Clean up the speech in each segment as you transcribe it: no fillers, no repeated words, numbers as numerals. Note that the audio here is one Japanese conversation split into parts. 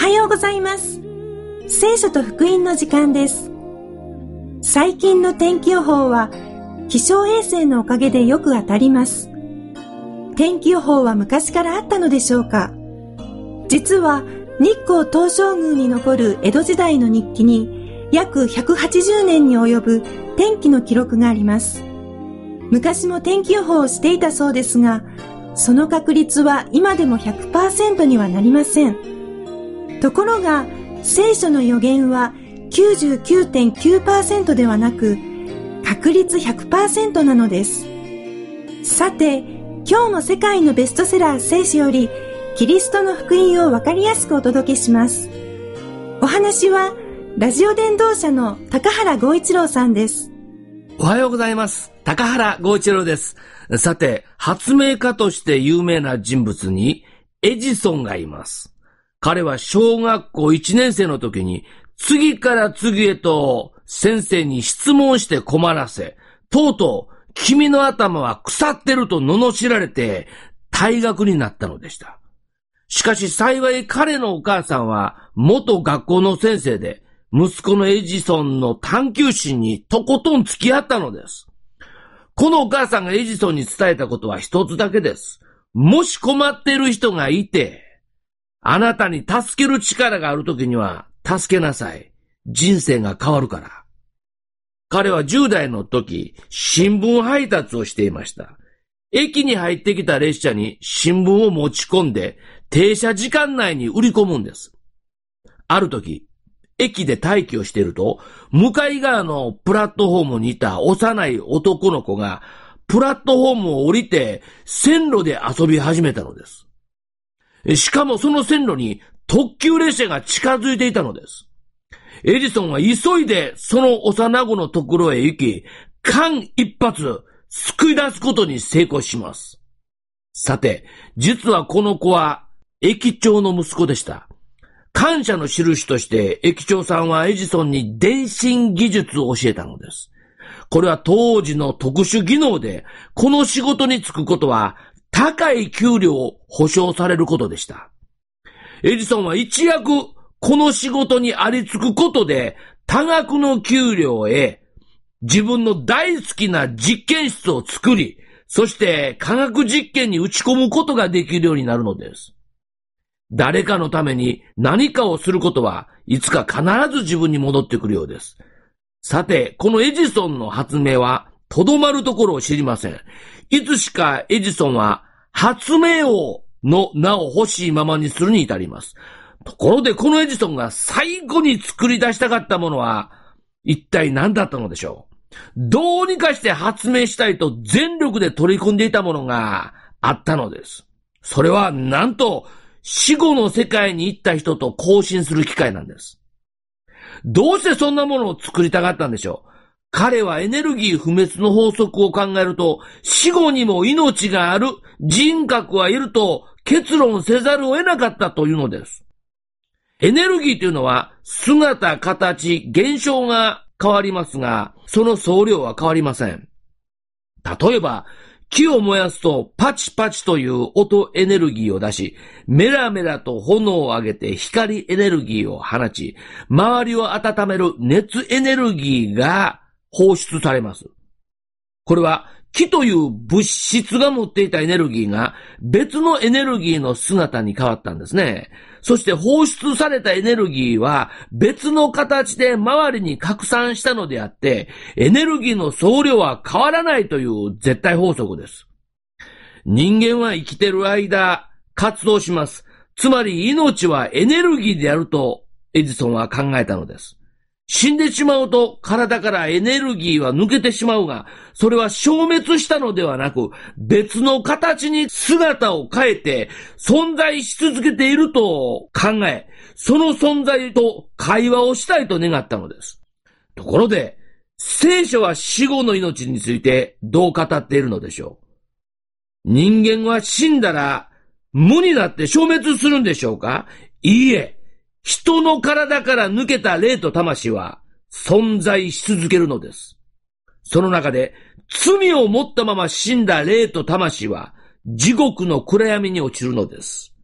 はようございます。聖書と福音の時間です。最近の天気予報は気象衛星のおかげでよく当たります。天気予報は昔からあったのでしょうか。実は日光東照宮に残る江戸時代の日記に約180年に及ぶ天気の記録があります。昔も天気予報をしていたそうですが、その確率は今でも 100% にはなりません。ところが聖書の予言は 99.9% ではなく確率 100% なのです。さて、今日も世界のベストセラー聖書よりキリストの福音をわかりやすくお届けします。お話はラジオ伝道者の高原剛一郎さんです。 おはようございます。高原剛一郎です。さて、発明家として有名な人物にエジソンがいます。彼は小学校1年生の時に次から次へと先生に質問して困らせ、とうとう君の頭は腐ってると罵られて退学になったのでした。しかし幸い彼のお母さんは元学校の先生で、息子のエジソンの探求心にとことん付き合ったのです。このお母さんがエジソンに伝えたことは一つだけです。もし困っている人がいて、あなたに助ける力があるときには助けなさい。人生が変わるから。彼は10代の時、新聞配達をしていました。駅に入ってきた列車に新聞を持ち込んで、停車時間内に売り込むんです。ある時、駅で待機をしていると、向かい側のプラットフォームにいた幼い男の子が、プラットフォームを降りて線路で遊び始めたのです。しかもその線路に特急列車が近づいていたのです。エジソンは急いでその幼子のところへ行き、間一髪救い出すことに成功します。さて、実はこの子は駅長の息子でした。感謝の印として駅長さんはエジソンに電信技術を教えたのです。これは当時の特殊技能で、この仕事に就くことは高い給料を保証されることでした。エジソンは一躍この仕事にありつくことで多額の給料を得、自分の大好きな実験室を作り、そして科学実験に打ち込むことができるようになるのです。誰かのために何かをすることはいつか必ず自分に戻ってくるようです。さて、このエジソンの発明はとどまるところを知りません。いつしかエジソンは発明王の名を欲しいままにするに至ります。ところでこのエジソンが最後に作り出したかったものは一体何だったのでしょう。どうにかして発明したいと全力で取り組んでいたものがあったのです。それはなんと死後の世界に行った人と交信する機会なんです。どうしてそんなものを作りたかったんでしょう。彼はエネルギー不滅の法則を考えると、死後にも命がある、人格はいると結論せざるを得なかったというのです。エネルギーというのは姿、形、現象が変わりますが、その総量は変わりません。例えば、木を燃やすとパチパチという音エネルギーを出し、メラメラと炎を上げて光エネルギーを放ち、周りを温める熱エネルギーが放出されます。これは木という物質が持っていたエネルギーが別のエネルギーの姿に変わったんですね。そして放出されたエネルギーは別の形で周りに拡散したのであって、エネルギーの総量は変わらないという絶対法則です。人間は生きている間活動します。つまり命はエネルギーであるとエジソンは考えたのです。死んでしまうと体からエネルギーは抜けてしまうが、それは消滅したのではなく、別の形に姿を変えて存在し続けていると考え、その存在と会話をしたいと願ったのです。ところで、聖書は死後の命についてどう語っているのでしょう。人間は死んだら無になって消滅するんでしょうか？いいえ。人の体から抜けた霊と魂は存在し続けるのです。その中で罪を持ったまま死んだ霊と魂は地獄の暗闇に落ちるのです。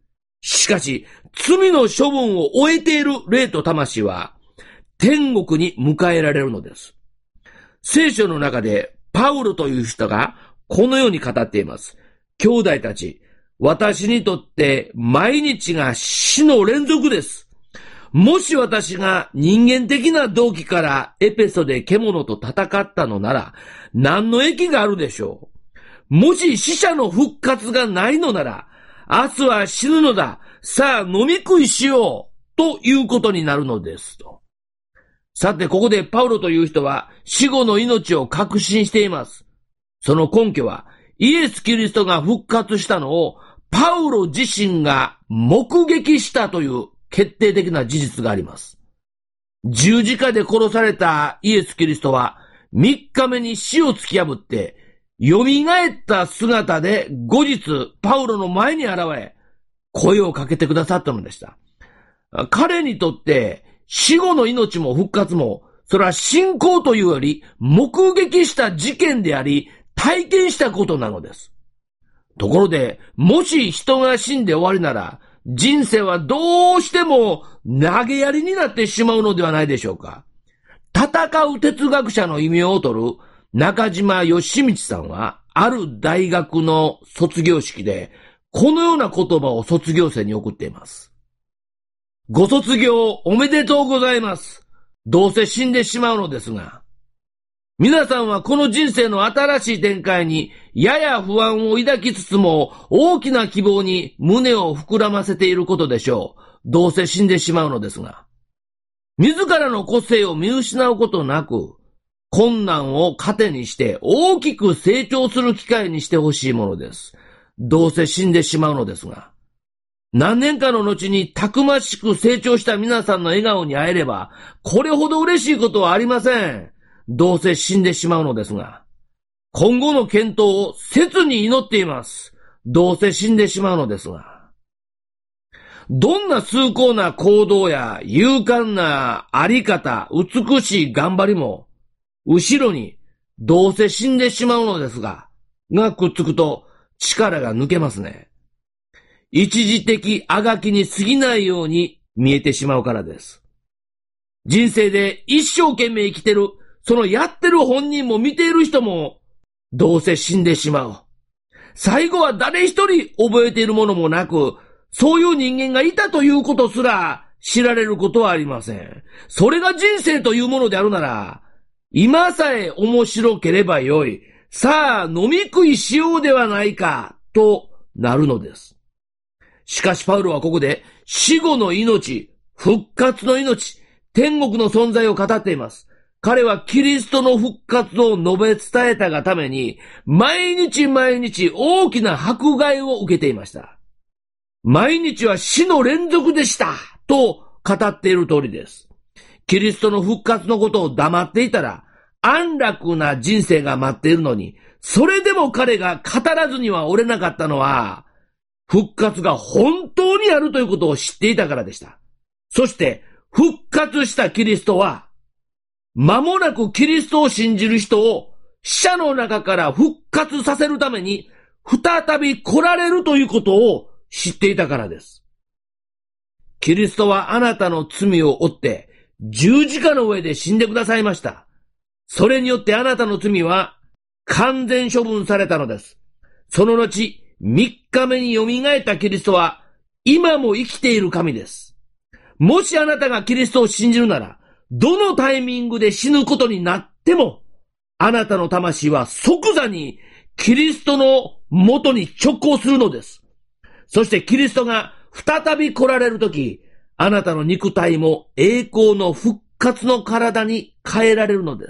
しかし、罪の処分を終えている霊と魂は、天国に迎えられるのです。聖書の中で、パウロという人が、このように語っています。兄弟たち、私にとって毎日が死の連続です。もし私が人間的な動機からエペソで獣と戦ったのなら、何の益があるでしょう。もし死者の復活がないのなら、明日は死ぬのだ。さあ飲み食いしよう。ということになるのですと。さて、ここでパウロという人は死後の命を確信しています。その根拠は、イエス・キリストが復活したのをパウロ自身が目撃したという決定的な事実があります。十字架で殺されたイエス・キリストは3日目に死を突き破って蘇った姿で後日パウロの前に現れ声をかけてくださったのでした。彼にとって死後の命も復活もそれは信仰というより目撃した事件であり体験したことなのです。ところでもし人が死んで終わりなら人生はどうしても投げやりになってしまうのではないでしょうか。戦う哲学者の異名を取る中島義道さんは、ある大学の卒業式で、このような言葉を卒業生に送っています。ご卒業おめでとうございます。どうせ死んでしまうのですが。皆さんはこの人生の新しい展開にやや不安を抱きつつも大きな希望に胸を膨らませていることでしょう。どうせ死んでしまうのですが。自らの個性を見失うことなく、困難を糧にして大きく成長する機会にしてほしいものです。どうせ死んでしまうのですが。何年かの後にたくましく成長した皆さんの笑顔に会えれば、これほど嬉しいことはありません。どうせ死んでしまうのですが。今後の健闘を切に祈っています。どうせ死んでしまうのですが。どんな崇高な行動や勇敢なあり方、美しい頑張りも、後ろにどうせ死んでしまうのですがくっつくと力が抜けますね。一時的あがきに過ぎないように見えてしまうからです。人生で一生懸命生きてる、そのやってる本人も見ている人も、どうせ死んでしまう。最後は誰一人覚えているものもなく、そういう人間がいたということすら知られることはありません。それが人生というものであるなら、今さえ面白ければよい。さあ飲み食いしようではないか、となるのです。しかしパウロはここで死後の命、復活の命、天国の存在を語っています。彼はキリストの復活を述べ伝えたがために、毎日毎日大きな迫害を受けていました。毎日は死の連続でしたと語っている通りです。キリストの復活のことを黙っていたら、安楽な人生が待っているのに、それでも彼が語らずにはおれなかったのは、復活が本当にあるということを知っていたからでした。そして、復活したキリストは、間もなくキリストを信じる人を死者の中から復活させるために、再び来られるということを知っていたからです。キリストはあなたの罪を負って十字架の上で死んでくださいました。それによってあなたの罪は完全処分されたのです。その後、3日目に蘇ったキリストは今も生きている神です。もしあなたがキリストを信じるなら、どのタイミングで死ぬことになっても、あなたの魂は即座にキリストの元に直行するのです。そしてキリストが再び来られるとき、あなたの肉体も栄光の復活の体に変えられるのです。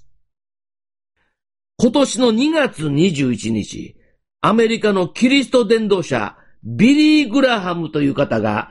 今年の2月21日、アメリカのキリスト伝道者ビリー・グラハムという方が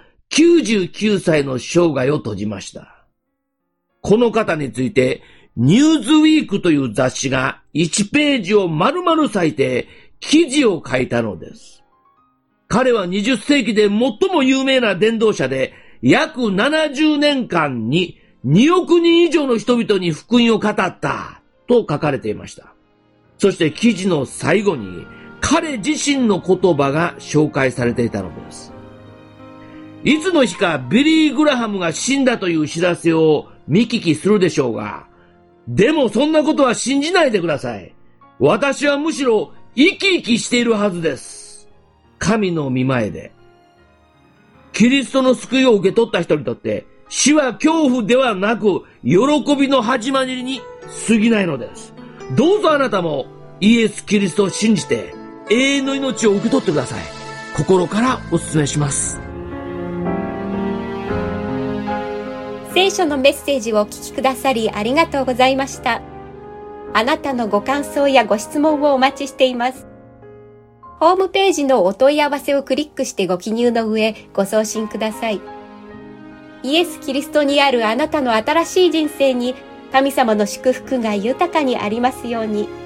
99歳の生涯を閉じました。この方についてニューズウィークという雑誌が1ページを丸々割いて記事を書いたのです。彼は20世紀で最も有名な伝道者で、約70年間に2億人以上の人々に福音を語ったと書かれていました。そして記事の最後に彼自身の言葉が紹介されていたのです。 いつの日かビリー・グラハムが死んだという知らせを見聞きするでしょうが、でもそんなことは信じないでください。私はむしろ生き生きしているはずです。神の御前で。キリストの救いを受け取った人にとって、死は恐怖ではなく、喜びの始まりに過ぎないのです。どうぞあなたもイエス・キリストを信じて、永遠の命を受け取ってください。心からお勧めします。 聖書のメッセージをお聞きくださりありがとうございました。あなたのご感想やご質問をお待ちしています。ホームページのお問い合わせをクリックしてご記入の上、ご送信ください。イエス・キリストにあるあなたの新しい人生に、神様の祝福が豊かにありますように。